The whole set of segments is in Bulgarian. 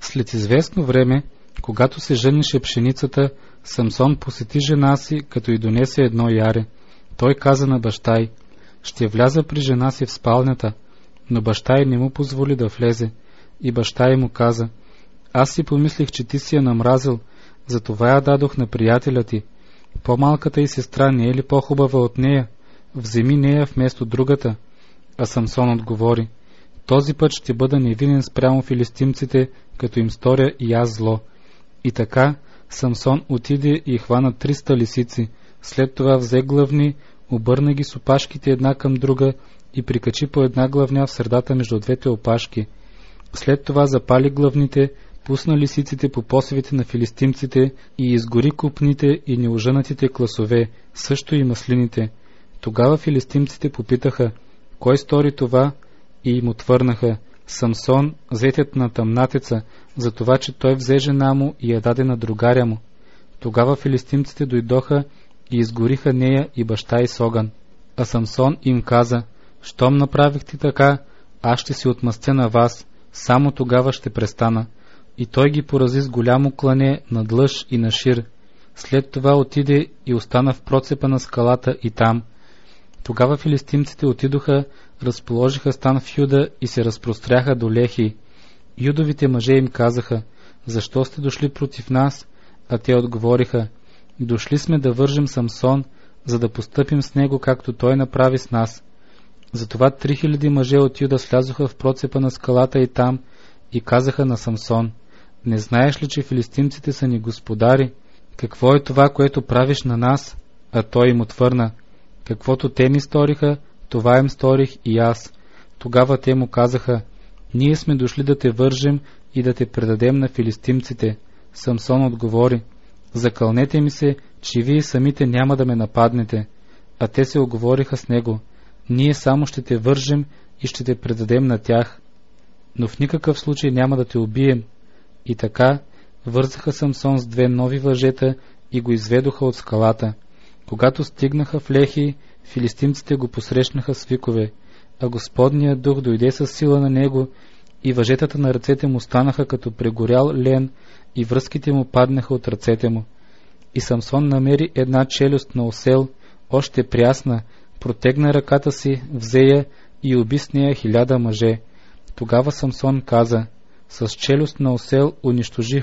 След известно време, когато се жънеше пшеницата, Самсон посети жена си, като й донесе едно яре. Той каза на баща й: ще вляза при жена си в спалнята, но баща й не му позволи да влезе. И баща й му каза: аз си помислих, че ти си я намразил, затова я дадох на приятеля ти. По-малката й сестра не е ли по-хубава от нея? Вземи нея вместо другата. А Самсон отговори: този път ще бъда невинен спрямо филистимците, като им сторя и аз зло. И така Самсон отиде и хвана 300 лисици, след това взе главни, обърна ги с опашките една към друга и прикачи по една главня в средата между двете опашки. След това запали главните, пусна лисиците по посевите на филистимците и изгори купните и неожънатите класове, също и маслините. Тогава филистимците попитаха: кой стори това? И им отвърнаха: Самсон, зетят на тъмнатеца, за това, че той взе жена му и я даде на другаря му. Тогава филистимците дойдоха и изгориха нея и баща й с огън. А Самсон им каза: щом направихте така, аз ще си отмъстя на вас, само тогава ще престана. И той ги порази с голямо клане на длъж и на шир. След това отиде и остана в процепа на скалата и там. Тогава филистимците отидоха, разположиха стан в Юда и се разпростряха до Лехи. Юдовите мъже им казаха: защо сте дошли против нас? А те отговориха: дошли сме да вържем Самсон, за да постъпим с него, както той направи с нас. Затова 3000 мъже от Юда слязоха в процепа на скалата и там и казаха на Самсон: не знаеш ли, че филистимците са ни господари? Какво е това, което правиш на нас? А той им отвърна: каквото те ми сториха, това им сторих и аз. Тогава те му казаха: ние сме дошли да те вържем и да те предадем на филистимците. Самсон отговори: закълнете ми се, че вие самите няма да ме нападнете. А те се оговориха с него: ние само ще те вържем и ще те предадем на тях, но в никакъв случай няма да те убием. И така вързаха Самсон с 2 нови въжета и го изведоха от скалата. Когато стигнаха в Лехи, филистимците го посрещнаха с викове, а Господният дух дойде със сила на него и въжетата на ръцете му станаха като прегорял лен и връзките му паднаха от ръцете му. И Самсон намери една челюст на осел, още прясна, протегна ръката си, взе я и уби с нея 1000 мъже. Тогава Самсон каза: с челюст на осел унищожих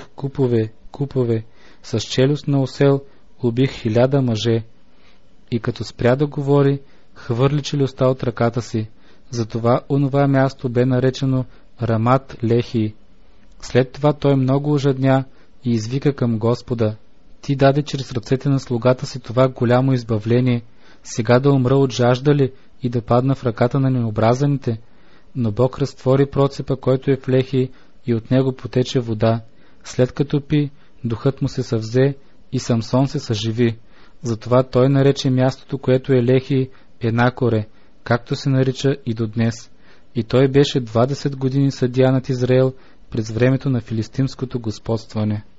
купове, с челюст на осел убих 1000 мъже. И като спря да говори, хвърли челюстта от ръката си. Затова онова място бе наречено Рамат Лехи. След това той много ожадня и извика към Господа: ти даде чрез ръцете на слугата си това голямо избавление, сега да умра от жажда ли и да падна в ръката на необразаните? Но Бог разтвори процепа, който е в Лехи, и от него потече вода. След като пи, духът му се съвзе и Самсон се съживи. Затова той нарече мястото, което е Лехи, Енакоре, както се нарича и до днес. И той беше 20 години съдия над Израел през времето на филистимското господстване.